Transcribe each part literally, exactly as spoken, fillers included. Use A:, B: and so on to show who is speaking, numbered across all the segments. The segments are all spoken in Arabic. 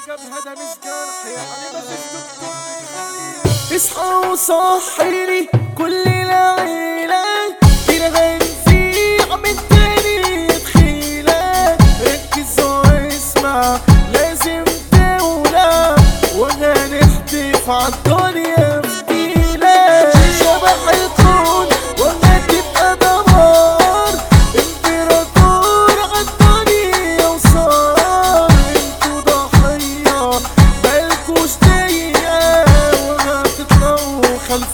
A: الجبهة ده مش جرح يعني مفيش دكتور بيخلي. اصحى وصحيني كل العيلة كده هنسيع من تاني تخيلة. ركز واسمع لازم تولع وهنحتف عالدنيا فتيلة. شبح الكون وهتبقى دمار امبراطور عالدنيا وصار. انتوا ضحية مالكوش دقيقة وهتطلعوا خلف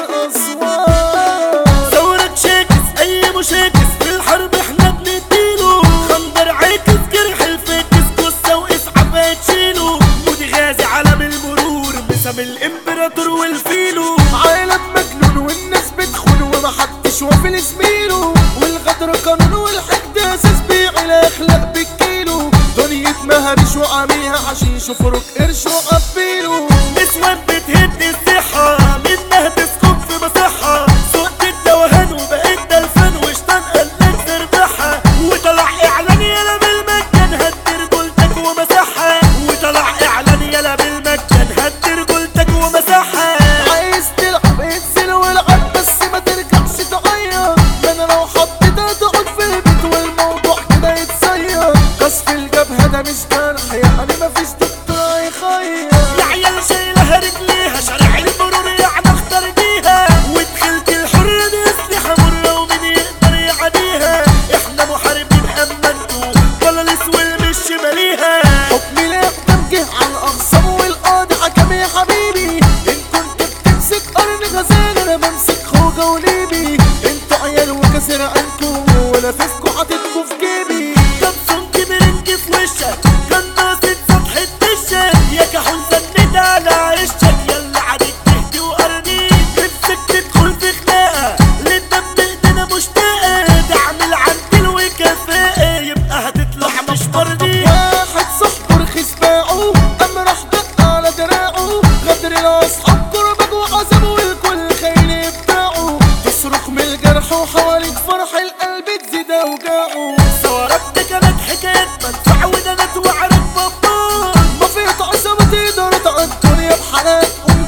A: الأسوار.
B: ثورة شاكس أي مشاكس في الحرب احنا بنديله. خنجر عاكس جرح الفاكس جثة وإسعاف هتشيله. مودي غازي علم المرور بسم الإمبراطور والفيلو.
A: عالم مجنون والناس بتخون ومحدش وافي زميله. والغدر قانون والحقد اساس بيع الاخلاق بالكيلو. دنيا مهرش وعميها حشيش وفرق قرش وقبيله.
B: نسوان بتهد الصحة منها تسكب في مصحة. سقت الدوهان وبقيت دلفان وشطان قلت تربحها. وطلع إعلان يلا بالمجان هد رجولتك ومسحها. وطلع إعلان يلا بالمجان هد رجولتك ومسحها.
A: عايز تلعب انزل والعب بس ما ترجعش تعيط. ما انا لو حطيتها تقعد في البيت والموضوع كده يتصير. قصف الجبهة ده مش جرح يعني مفيش دكتور هيخير.
B: يا عيال شايلها رجليها شارع المرور يعني اختار بيها. ودخلت الحرة دي اسلحة مرة ومين يقدر يعديها. احنا محاربين اما انتوا ولا الاسود مش ماليها.
A: حكم الاقدام جه على الاقسام والقاضي حكم يا حبيبي. ان كنت بتمسك قرن غزال انا بمسك خوجة وليبي. انتوا عيال وكسر عنكم ولا فيسكوا حاططكوا في جيبي.
B: كبسون كبرنج في وشك كان ناصد سطح الدشة. يا كحول سند على عشك يلا عادك تهدي وقرنين. نفسك تدخل في خناقة للدم ايدينا مشتاقة. تعمل عندل وكفاءة يبقى هتطلع مش مرضي.
A: واحد صاحبه رخيص باعه قام راح دق على دراعه. غدر الاصحاب كربج وعذاب والكل خاين بتاعه. تصرخ من الجرح وحواليك فرح القلب تزيد اوجاعه.
B: ثورات دي كانت حكايات منفعة ودنات وعرف بابار.
A: ما في عصابة تقدر تعدي الدنيا بحالات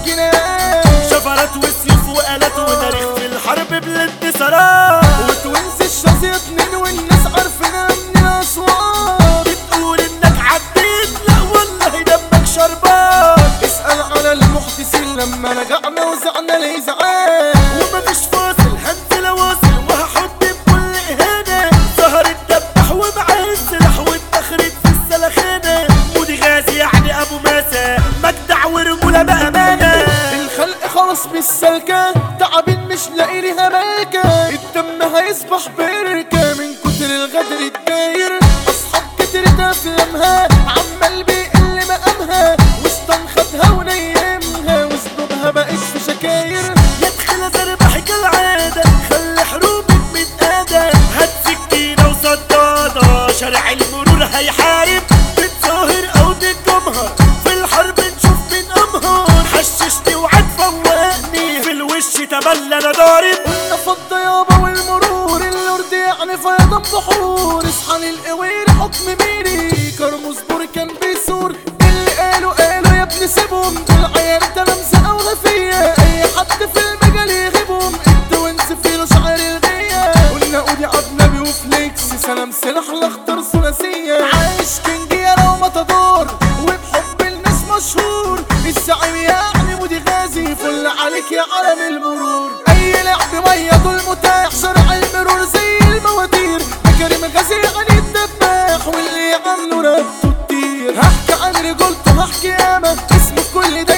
A: وجنان.
B: شفرات وسيوف وآلات وتاريخ في الحرب بالانتصارات.
A: وتوينز الشاذية اتنين والناس عارفينها من الاسواق.
B: بتقول انك عديت لا والله دمك شربان.
A: اسأل على المحدثين لما رجعنا وزعنا ليه زعان.
B: ومفيش فاصل هنزل واصل وهحط بكل اهانة. ظهر الدبح ومعاه السلاح والتخريج في السلخانة. مودي غازي يعني ابو ماسة مجدع ورجولة بأمانة.
A: الخلق خلاص بالسلكة تعبين مش لاقي ليها ملكة. الدم هيصبح بركة من كتر الغدر الداير. اصحاب كترت افلامها عمال بيقل مقامها. وسطن خدها ونيمها وسطنها بقيش في شكاير.
B: يدخل زربح كالعادة خلي حروبك متقادة. هات سكينة وصدادة شارع المرور هيحارب. بتظاهر او تتجمهر في الحرب نشوف مين امهر. حششني وعد فوقني في الوش تبلى انا ضارب.
A: قلنا فضة يابا والمرور اللورد يعني فيضان بحور. اصحى للقوير حكم ميري كرموز بور كان بيثور. اللي قالوا قالوا يا ابني سيبهم دول عيال تلامسة او غفية. اي حد في المجال يغيبهم التوينز في له شعر الغية. قلنا اودي اجنبي وفليكس سلام سلاح الاخضر ثلاثية. عايش كينج يا لو متدور وبحب الناس مشهور. الزعيم يعني مودي غازي فل عليك يا عالم المرور. اي لعب مية دول متاح شرع المرور زي المواتير. كريم غازي علي الدباح واللي عنه رقبته تطير. هحكي عن رجولته هحكي ياما اسمه في كل ده